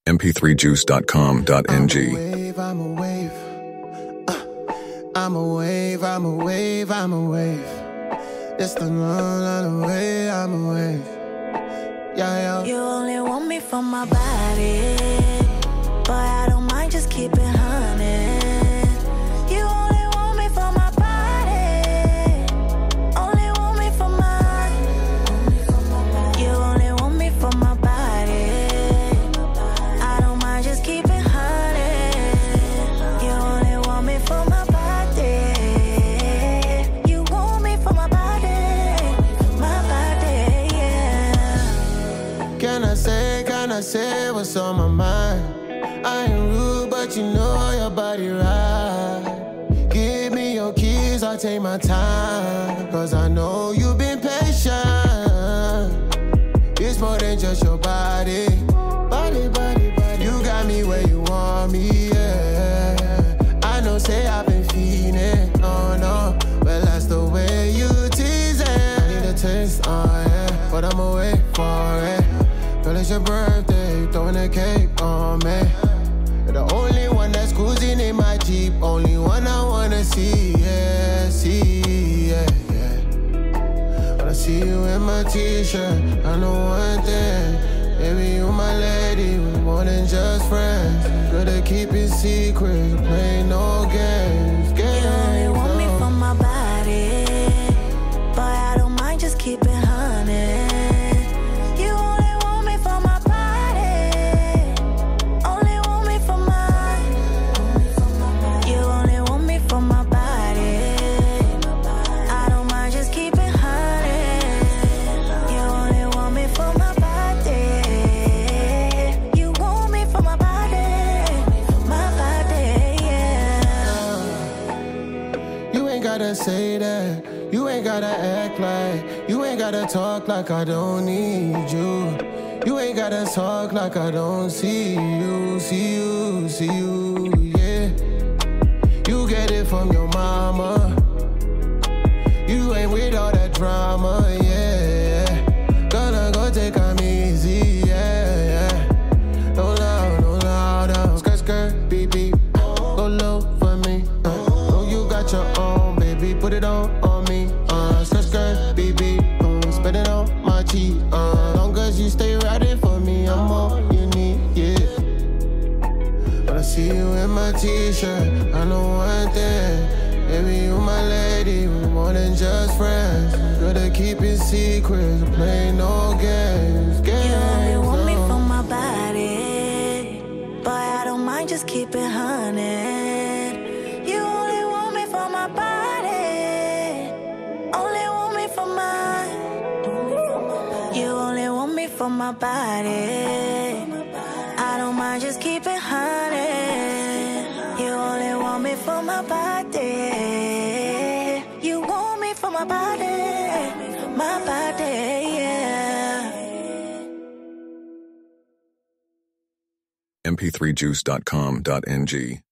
mp3juice.com.ng. I'm a wave. I'm a wave, I'm a wave, I'm a wave. It's the long way, I'm a wave. Yeah. You only want me for my body, but I don't mind, just keep it honey. You only want me for my body, only want me for mine. You only want me for my body, I don't mind, just keep it honey. You only want me for my body, you want me for my body, yeah. Can I say what's on my mind? I ain't rude, but you know your body right. Give me your keys, I'll take my time, cause I know you've been patient. It's more than just your body. You got me where you want me, yeah. I know, say I've been feeling, no, but that's the way you tease it. I need a taste, yeah, but I'ma wait for it. Girl, it's your birthday, throwing a cake on me. You're the only one that's cruising in my Jeep, only one I wanna see, yeah. When I see you in my t-shirt, I know one thing, baby, you my lady, we're more than just friends. Good at keeping secrets, play no games. You only want me for my body, but I don't mind, just keep it honey. Say that, you ain't gotta act like, you ain't gotta talk like I don't need you. You ain't gotta talk like I don't see you, yeah. You get it from your mama, you ain't with all that drama, yeah. Gonna go take 'em easy, yeah. No loud, skirt, beep, go low for me, know you got your own. Put it on me, skirt, BB, spend it on my cheek, long as you stay riding for me, I'm all you need, yeah. When I see you in my t-shirt, I know one thing, baby, you my lady, we're more than just friends. Good at keeping secrets, play no games. You only want me for my body, but I don't mind, just keep it honey. For my body, I don't mind, just keep it honey. You only want me for my body, you want me for my body, yeah. mp3juice.com.ng